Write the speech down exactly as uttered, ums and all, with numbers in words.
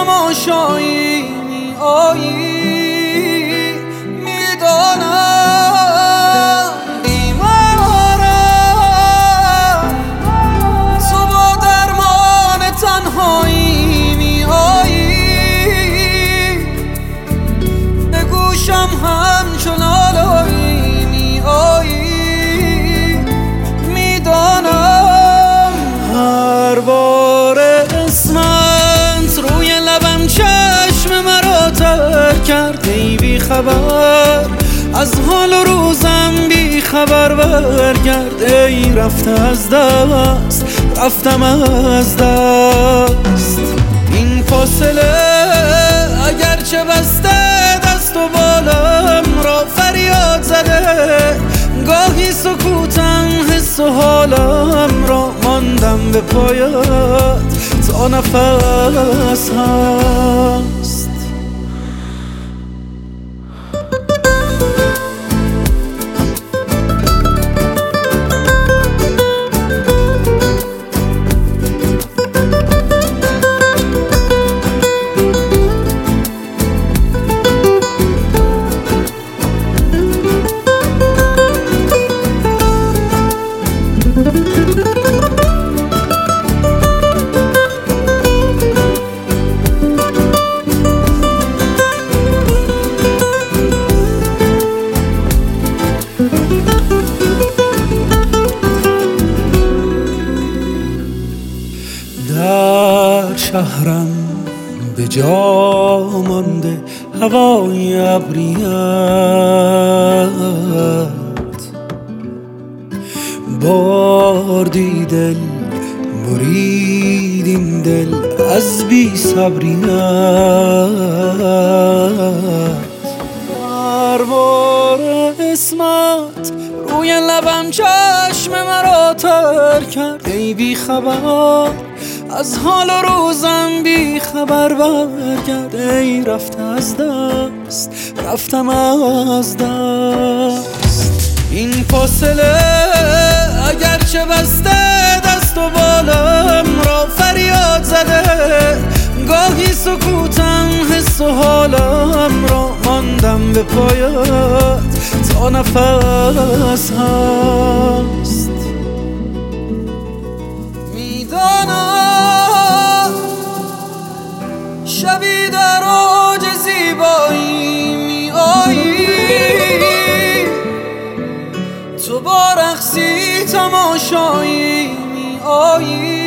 تماشایی می آیی، میدانم بیمارم، تو با درمان تنهایی می آیی، به گوشم همچون آلایی می آیی، میدانم هر بار اسمت روی لبم چشم مرا تر کرد. ای بی خبر از حال و روزم، بی خبر برگرد. ای رفته از دست، رفتم از دست. این فاصله اگرچه بسته دست و بالم را فریاد زده، گاهی سکوتم حس و حالم را ماندم به پایت تا نفس هست. در شهرم به جا مانده هوای ابریت، بردی دل برید این دل از بی صبریت. هر بار اسمت روی لبم چشم مرا تر کرد. ای بی خبر از حال و روزم، بی خبر برگرد. ای رفته از دست، رفتم از دست. این فاصله اگرچه بسته دست و بالم را فریاد زده، گاهی سکوتم حس و حالم را ماندم به پایت تا نفس هست. میدانم شبی در اوج زیبایی می آیی، تو با رقصی تماشایی می آیی،